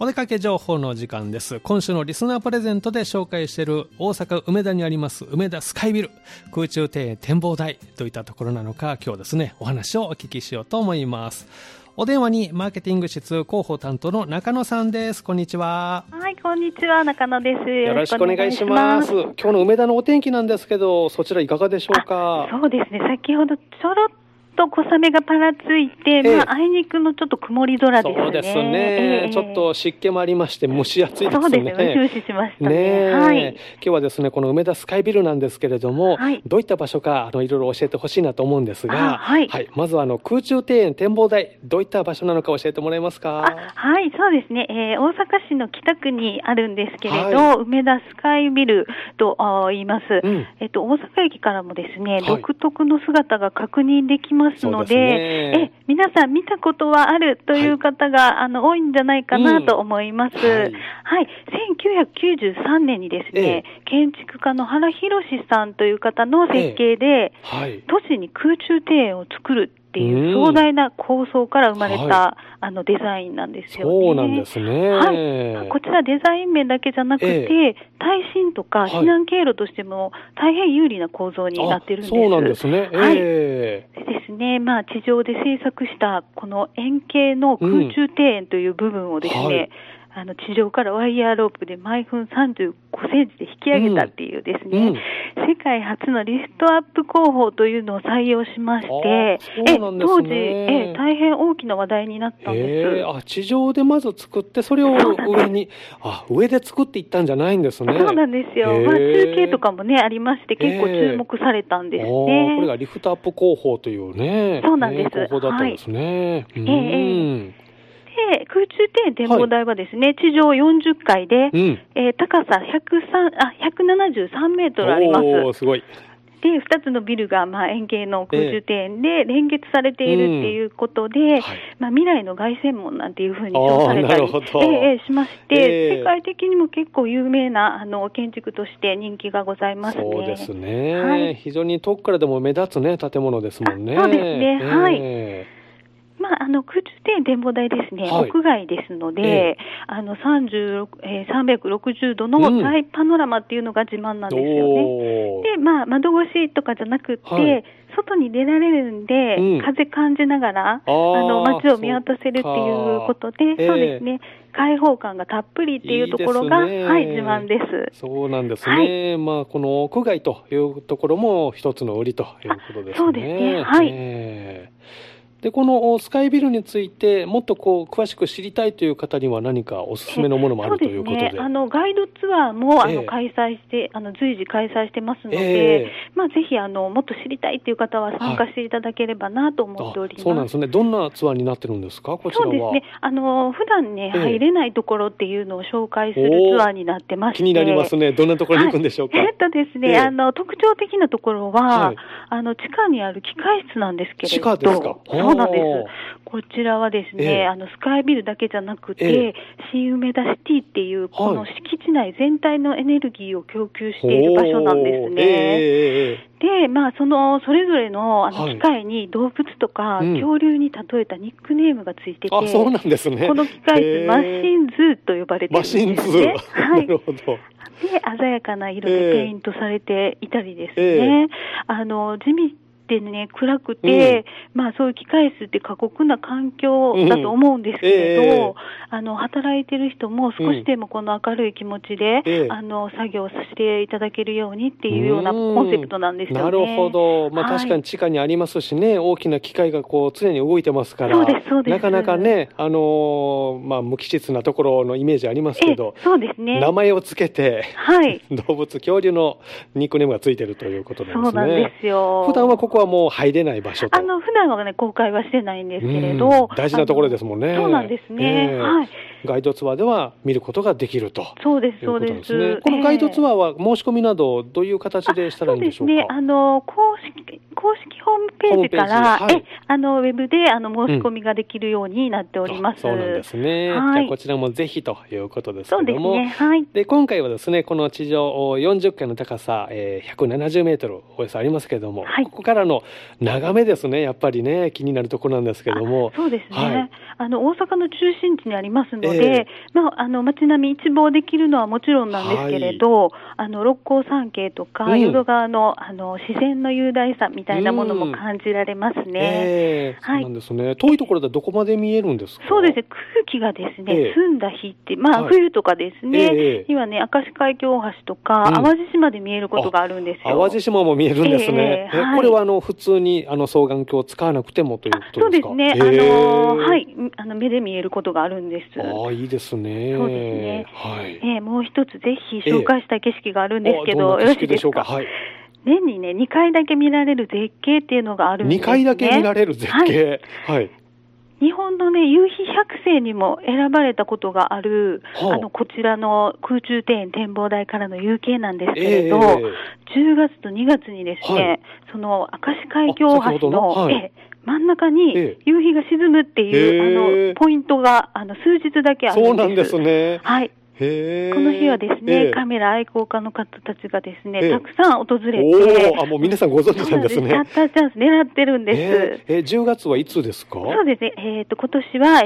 お出かけ情報の時間です。今週のリスナープレゼントで紹介している大阪梅田にあります梅田スカイビル空中庭園展望台といったところなのか、今日ですねお話をお聞きしようと思います。お電話にマーケティング室広報担当の中野さんです。こんにちは。 はい、こんにちは、中野です。 よろしくお願いします。今日の梅田のお天気なんですけど、そちらいかがでしょうか？ そうですね、先ほどちょろっと小雨がぱらついて、あいにくのちょっと曇り空ですね。 そうですね、ちょっと湿気もありまして蒸し暑いですね。 そうですね、ムシムシしましたね。はい、 今日はですねこの梅田スカイビルなんですけれども、どういった場所かいろいろ教えてほしいなと思うんですが、まずは空中庭園展望台、どういった場所なのか教えてもらえますか？ はい、そうですね、大阪市の北区にあるんですけれど、梅田スカイビルと言います。大阪駅からもですね、独特の姿が確認できますので、皆さん見たことはあるという方が、多いんじゃないかなと思います。1993年にですね、建築家の原弘さんという方の設計で、都市に空中庭園を作るっていう壮大な構想から生まれた、デザインなんですよね。 そうなんですね。 こちらデザイン面だけじゃなくて、耐震とか避難経路としても大変有利な構造になっているんです。 そうなんですね。 でですね、地上で製作したこの円形の空中庭園という部分をですね、地上からワイヤーロープで毎分35センチで引き上げたっていうですね、世界初のリフトアップ工法というのを採用しまして、当時、大変大きな話題になったんです。 地上でまず作って、それを上に、上で作っていったんじゃないんですね。 そうなんですよ。中継とかもね、ありまして、結構注目されたんですね。 これがリフトアップ工法というね、 そうなんです。 工法だったんですね。 空中庭園展望台はですね、地上40階で、高さ173メートルあります。 すごい。 で、2つのビルが円形の空中庭園で連結されているっていうことで、未来の凱旋門なんていうふうに称されたりしまして、世界的にも結構有名な建築として人気がございますね。 そうですね。非常に遠くからでも目立つね、建物ですもんね。 そうですね。空中庭園展望台ですね、屋外ですので、360度の大パノラマっていうのが自慢なんですよね。で、窓越しとかじゃなくて、外に出られるんで、風感じながら、街を見渡せるっていうことで、そうですね、開放感がたっぷりっていうところが、自慢です。 そうなんですね。この屋外というところも一つの売りということですね。 そうですね。 で、このスカイビルについてもっと詳しく知りたいという方には何かおすすめのものもあるということで。 そうですね。ガイドツアーも開催して、随時開催してますので、ぜひもっと知りたいという方は参加していただければなと思っております。 そうなんですね。どんなツアーになってるんですか、こちらは？ そうですね。普段ね、入れないところっていうのを紹介するツアーになってまして。 気になりますね。どんなところに行くんでしょうか？ ですね、特徴的なところは、地下にある機械室なんですけれど。 地下ですか？ そうなんです。こちらはですね、スカイビルだけじゃなくて、新梅田シティっていう、この敷地内全体のエネルギーを供給している場所なんですね。で、それぞれの機械に動物とか恐竜に例えたニックネームがついてて、 そうなんですね。 この機械室、マシンズーと呼ばれているんですね。 マシンズー。なるほど。 で、鮮やかな色でペイントされていたりですね。地味でね、暗くて、そういう機械室って過酷な環境だと思うんですけれど、働いてる人も少しでもこの明るい気持ちで、作業させていただけるようにっていうようなコンセプトなんですよね。 なるほど。確かに地下にありますしね、大きな機械が常に動いてますから、なかなかね、無機質なところのイメージありますけど、 そうですね。 名前をつけて、動物、恐竜のニックネームがついてるということなんですね。 そうなんですよ。 普段はここはもう入れない場所と。 普段はね、公開はしてないんですけれど、 大事なところですもんね。 そうなんですね。 ガイドツアーでは見ることができると。 そうです、そうです。 このガイドツアーは申し込みなどどういう形でしたらいいんでしょうか？ そうですね。公公式ホームページから、 はい、 ウェブで申し込みができるようになっております。 そうなんですね。 はい、 じゃあこちらもぜひということですけども、 そうですね。はい。 で今回はですね、この地上40階の高さ、170メートルおよそありますけれども、はい、ここからの眺めですね、やっぱりね気になるところなんですけども、 そうですね。はい、大阪の中心地にありますので、街並み一望できるのはもちろんなんですけれど、はい、六甲山系とか、淀川の自然の雄大さみたいなものも感じられますね。 はい、そうなんですね。遠いところでどこまで見えるんですか？ そうですね。空気がですね、澄んだ日って、冬とかですね、にはね、明石海峡大橋とか、淡路島で見えることがあるんですよ。 淡路島も見えるんですね。これは普通に双眼鏡を使わなくてもということですか？ そうですね。はい、目で見えることがあるんです。 いいですね。 そうですね。 はい。 もう一つぜひ紹介したい景色があるんですけど、よろしいですか？はい。年にね、2回だけ見られる絶景っていうのがあるんですね。 2回だけ見られる絶景。はい。 日本のね、夕日百景にも選ばれたことがある、こちらの空中庭園展望台からの夕景なんですけれど、10月と2月にですね、その明石海峡大橋の、真ん中に夕日が沈むっていう、ポイントが数日だけあるんです。 そうなんですね。 はい。この日はですね、カメラ愛好家の方たちがですね、たくさん訪れて、 もう皆さんご存知なんですね。 シャッターチャンス狙ってるんです。 10月はいつですか？ そうですね。今年は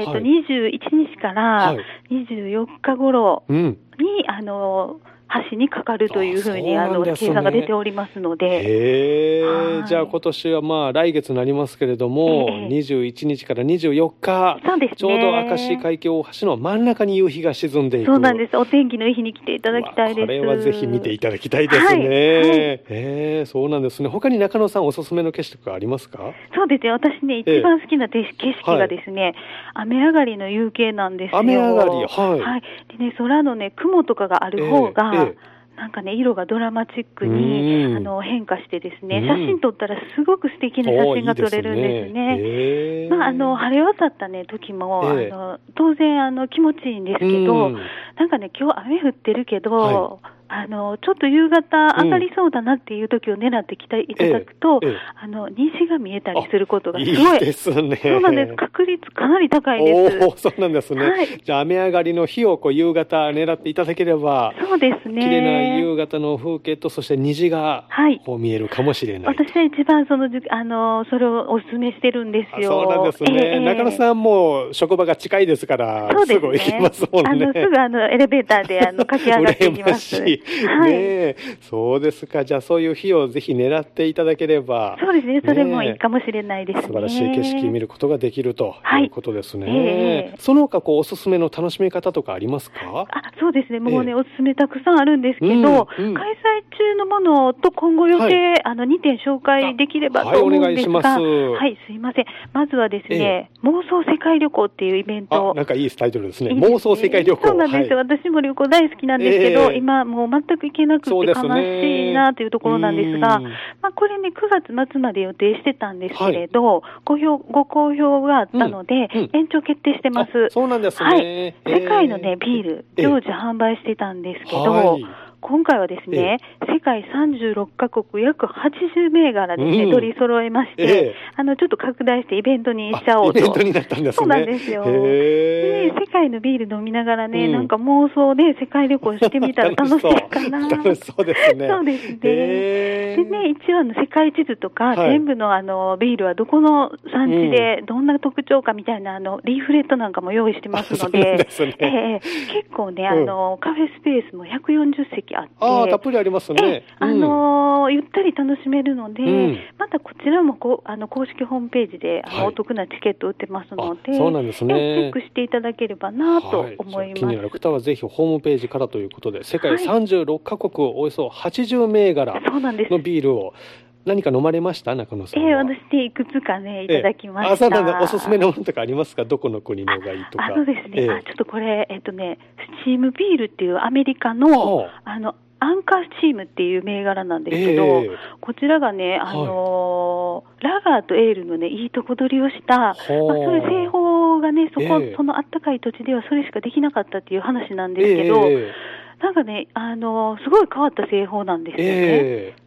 21日から24日頃に橋にかかるというふうに計算が出ておりますので、 じゃあ今年は来月になりますけれども、21日から24日、 そうですね、 ちょうど明石海峡大橋の真ん中に夕日が沈んでいく。 そうなんです。お天気のいい日に来ていただきたいです。 これはぜひ見ていただきたいですね。そうなんですね。他に中野さんおすすめの景色がありますか？ そうですね。私ね、一番好きな景色がですね、雨上がりの夕景なんですよ。 雨上がり、はい。 でね、空のね、雲とかがある方が、なんかね、色がドラマチックに変化してですね、写真撮ったらすごく素敵な写真が撮れるんですね。晴れ渡ったね、時も、当然気持ちいいんですけど、なんかね、今日雨降ってるけど、ちょっと夕方上がりそうだなっていう時を狙ってきていただくと、虹が見えたりすることがすごい。 いいですね。 そうなんです。確率かなり高いです。 そうなんですね。じゃあ雨上がりの日を夕方狙っていただければ、 そうですね。 綺麗な夕方の風景と、そして虹が見えるかもしれない。 私は一番それをお勧めしてるんですよ。 そうなんですね。中野さんも職場が近いですから、すぐ行きますもんね。 すぐエレベーターで駆け上がっていきます。 そうですか。じゃあそういう日をぜひ狙っていただければ。 そうですね。それもいいかもしれないですね。 素晴らしい景色見ることができるということですね。その他おすすめの楽しみ方とかありますか？ そうですね。もうね、おすすめたくさんあるんですけど、開催中のものと今後予定、2点紹介できればと思うんですが、はい、すいません。まずはですね、妄想世界旅行っていうイベント。 なんかいいタイトルですね。妄想世界旅行。 そうなんですよ。私も旅行大好きなんですけど、今もう全く行けなくて悲しいなというところなんですが、これね、9月末まで予定してたんですけれど、ご好評があったので、延長決定してます。 そうなんですね。 世界のね、ビール、常時販売してたんですけど、今回はですね、世界36カ国約80銘柄ですね、取り揃えまして、ちょっと拡大してイベントにしちゃおうと。 イベントになったんですね。 そうなんですよ。で、世界のビール飲みながらね、なんか妄想で世界旅行してみたら楽しいかな。 楽しそうですね。 そうですね。でね、一応世界地図とか、全部のビールはどこの産地でどんな特徴かみたいなリーフレットなんかも用意してますので、結構ね、カフェスペースも140席あって、 たっぷりありますね。 ゆったり楽しめるので、またこちらも公式ホームページでお得なチケット売ってますので、 そうなんですね。 チェックしていただければなと思います。 気になる方はぜひホームページからということで、世界36カ国およそ80銘柄のビールを何か飲まれました？中野さんは。 私でいくつかね、いただきました。 そうなんだ。おすすめのものとかありますか？どこの国のがいいとか。 そうですね。ちょっとこれ、スチームビールっていうアメリカの、アンカースチームっていう銘柄なんですけど、こちらがね、ラガーとエールのね、いいとこ取りをした、それ製法がね、そのあったかい土地ではそれしかできなかったっていう話なんですけど、なんかね、すごい変わった製法なんですよね。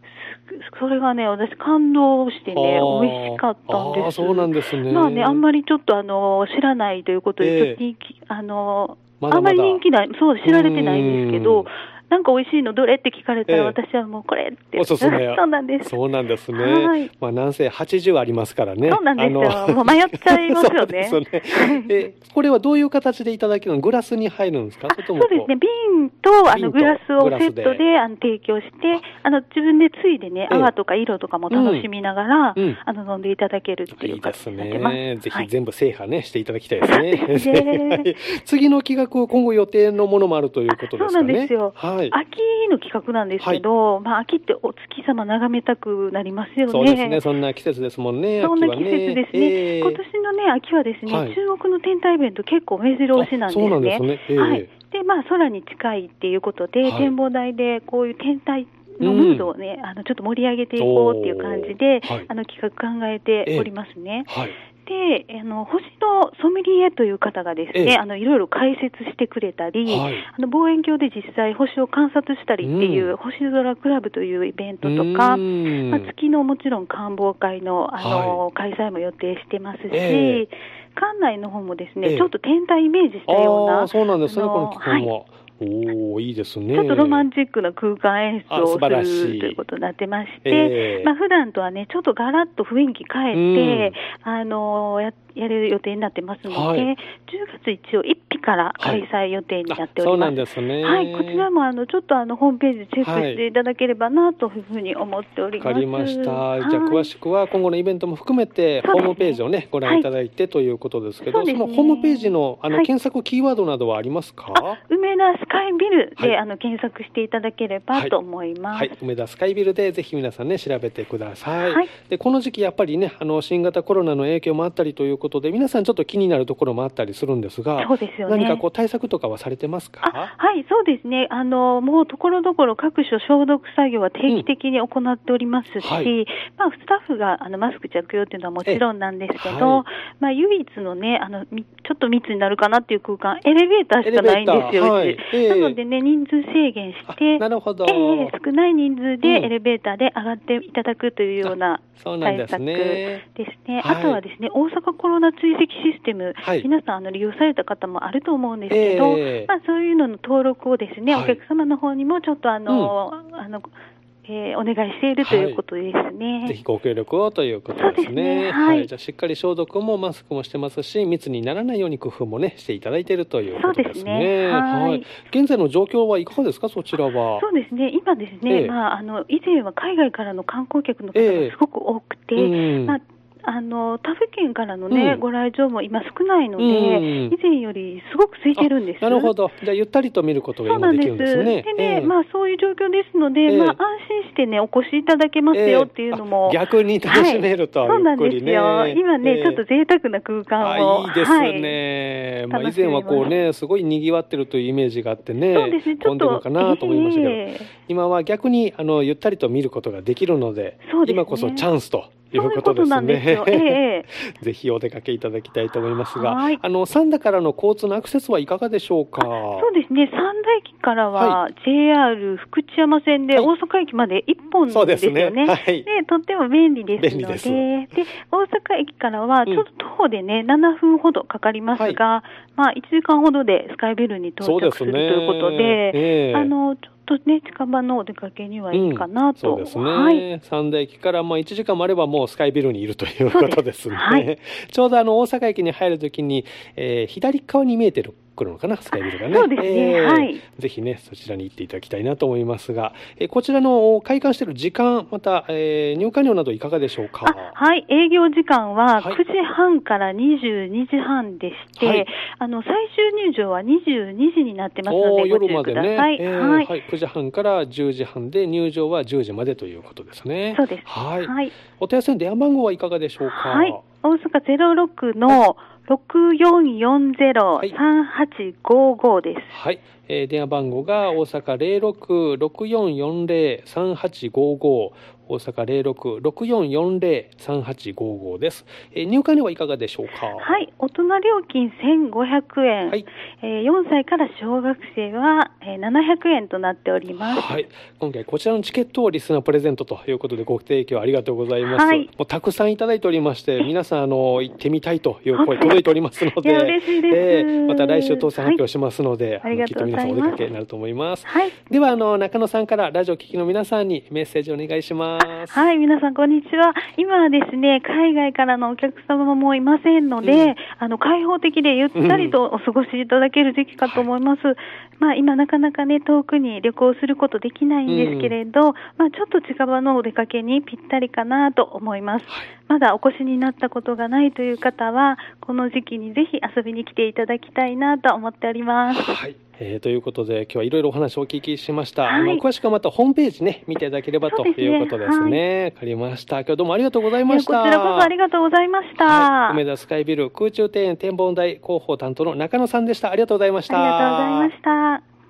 それがね、私感動してね、美味しかったんです。 そうなんですね。 まあね、あんまりちょっと知らないということで、ちょっとあんまり人気ない、そう、知られてないんですけど、なんか美味しいのどれって聞かれたら、私はもうこれって。 おすすめ。 そうなんです。 そうなんですね。まあ、なんせ80ありますからね。 そうなんですよ。もう迷っちゃいますよね。 そうですね。これはどういう形でいただけるの？グラスに入るんですか？ そうですね。瓶とグラスをセットで提供して、自分でついでね、泡とか色とかも楽しみながら、飲んでいただけるっていう形になってます。いいですね。 ぜひ全部制覇ね、していただきたいですね。次の企画を今後予定のものもあるということですかね。 そうなんですよ。秋の企画なんですけど、まあ秋ってお月様眺めたくなりますよね。 そうですね。そんな季節ですもんね。 そんな季節ですね。今年のね、秋はですね、中国の天体イベント結構目白押しなんですね。 そうなんですね。 はい。で、まあ空に近いっていうことで、展望台でこういう天体のムードをね、ちょっと盛り上げていこうっていう感じで、企画考えておりますね。で、星のソムリエという方がですね、いろいろ解説してくれたり、望遠鏡で実際星を観察したりっていう、星空クラブというイベントとか、月のもちろん観望会の、開催も予定してますし、館内の方もですね、ちょっと天体イメージしたような、 そうなんですね、この企画は。いいですね。 ちょっとロマンチックな空間演出をするということになってまして、普段とはね、ちょっとガラッと雰囲気変えて、やる予定になってますので、10月一応1日から開催予定になっております。 そうなんですね。 はい、こちらもちょっとホームページチェックしていただければなというふうに思っております。 わかりました。じゃあ詳しくは今後のイベントも含めてホームページをね、ご覧いただいてということですけど、そのホームページの検索キーワードなどはありますか？ 梅田スカイビルで検索していただければと思います。 梅田スカイビルでぜひ皆さんね、調べてください。で、この時期やっぱりね、新型コロナの影響もあったりということで、皆さんちょっと気になるところもあったりするんですが、 そうですよね。 何かこう対策とかはされてますか？ はい、そうですね。もうところどころ各所消毒作業は定期的に行っておりますし、スタッフがマスク着用というのはもちろんなんですけど、唯一のね、ちょっと密になるかなっていう空間、エレベーターしかないんですよ。なのでね、人数制限して、少ない人数でエレベーターで上がっていただくというような対策ですね。あとはですね、大阪コロナ追跡システム、皆さん利用された方もあると思うんですけど、そういうのの登録をですね、お客様の方にもちょっとお願いしているということですね。 ぜひご協力をということですね。じゃあしっかり消毒もマスクもしてますし、密にならないように工夫もね、していただいているということですね。現在の状況はいかがですか、そちらは？ そうですね、今ですね、以前は海外からの観光客の方がすごく多くて、他府県からのね、ご来場も今少ないので、以前よりすごく空いてるんです。 なるほど。じゃあゆったりと見ることが今できるんですね。 でね、そういう状況ですので、安心してね、お越しいただけますよっていうのも。 逆に楽しめると。 そうなんですよ。今ね、ちょっと贅沢な空間を。 いいですね。以前はこうね、すごい賑わってるというイメージがあってね、混んでるのかなと思いましたけど、今は逆にゆったりと見ることができるので、今こそチャンスということですね。ぜひお出かけいただきたいと思いますが、三田からの交通のアクセスはいかがでしょうか？ そうですね、三田駅からは JR 福知山線で大阪駅まで1本ですよね。で、とっても便利ですので、大阪駅からはちょっと徒歩でね、7分ほどかかりますが、1時間ほどでスカイビルに到着するということで、ちょっとね、近場のお出かけにはいいかなと。 そうですね。三田駅から1時間もあればもうスカイビルにいるということですね。ちょうど大阪駅に入るときに、左側に見えてるのかな、スカイビルがね。 そうですね。 ぜひね、そちらに行っていただきたいなと思いますが、こちらの開館している時間、また、入館料などいかがでしょうか？ 営業時間は9時半から22時半でして、最終入場は22時になってますので、ご注意ください。 9時半から10時半で、入場は10時までということですね。 そうです。 お問い合わせの電話番号はいかがでしょうか？ 大阪06の6440-3855です。 電話番号が大阪06-6440-3855、 大阪 06-6440-3855 です。入館料はいかがでしょうか？ はい、大人料金1500円、はい、4歳から小学生は700円となっております。 はい、今回こちらのチケットをリスナープレゼントということでご提供ありがとうございます。はい、もうたくさんいただいておりまして、皆さん行ってみたいという声届いておりますので、 嬉しいです。 また来週当選発表しますので、 はい、 きっと皆さんお出かけになると思います。 はい、 では中野さんからラジオ聴きの皆さんにメッセージお願いします。 はい、皆さんこんにちは。今はですね、海外からのお客様もいませんので、開放的でゆったりとお過ごしいただける時期かと思います。今なかなかね、遠くに旅行することできないんですけれど、ちょっと近場のお出かけにぴったりかなと思います。まだお越しになったことがないという方は、この時期にぜひ遊びに来ていただきたいなと思っております。 はい。ということで今日はいろいろお話をお聞きしました。詳しくはまたホームページね見ていただければということですね。わかりました。今日どうもありがとうございました。 こちらこそありがとうございました。 梅田スカイビル空中庭園展望台広報担当の中野さんでした。ありがとうございました。 ありがとうございました。